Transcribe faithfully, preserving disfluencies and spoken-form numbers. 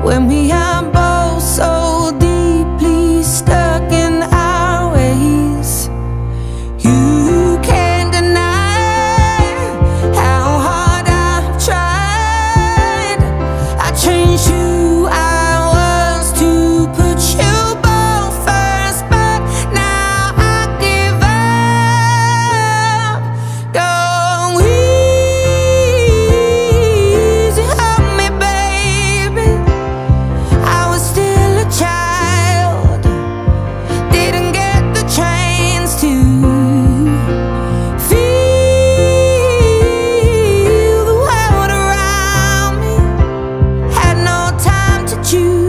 when we are both so deeply stuck in our ways. You can't deny how hard I've tried. I changed who I was to put you both first, but now I give up. Go easy on me, baby. I was still a child, didn't get the chance to feel the world around me, had no time to choose.